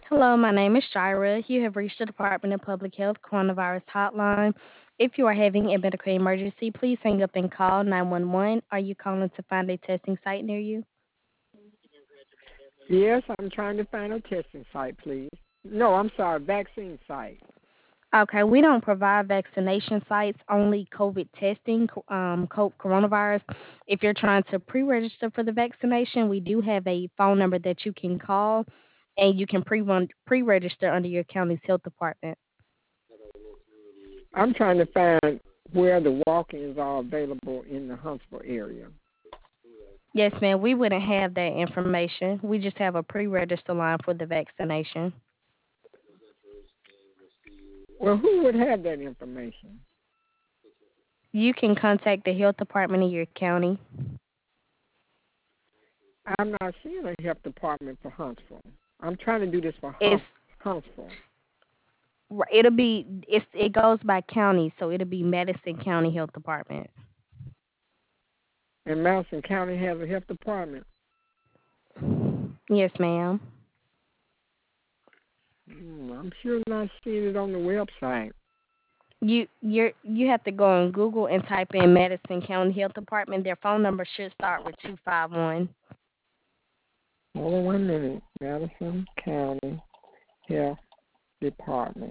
Hello, my name is Shira. You have reached the Department of Public Health Coronavirus Hotline. If you are having a medical emergency, please hang up and call 911. Are you calling to find a testing site near you? Yes, I'm trying to find a testing site, please. No, I'm sorry, vaccine site. Okay, we don't provide vaccination sites, only COVID testing, coronavirus. If you're trying to pre register for the vaccination, we do have a phone number that you can call and you can pre register under your county's health department. I'm trying to find where the walk-ins are available in the Huntsville area. Yes, ma'am, we wouldn't have that information. We just have a pre register line for the vaccination. Well, who would have that information? You can contact the health department in your county. I'm not seeing a health department for Huntsville. I'm trying to do this for It's Huntsville. it'll be it goes by county, so it'll be Madison County Health Department. And Madison County has a health department. Yes, ma'am. I'm sure not seeing it on the website. You have to go on Google and type in Madison County Health Department. Their phone number should start with 251. Hold on 1 minute. Madison County Health Department.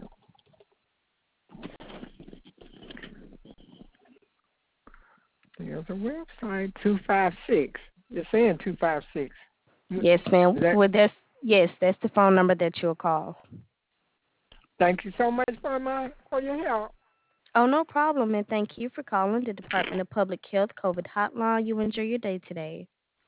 There's a website, 256. It's saying 256. Yes, ma'am. That, That's the phone number that you'll call. thank you so much for your help. Oh, no problem, and thank you for calling the Department of Public Health COVID hotline. You enjoy your day today.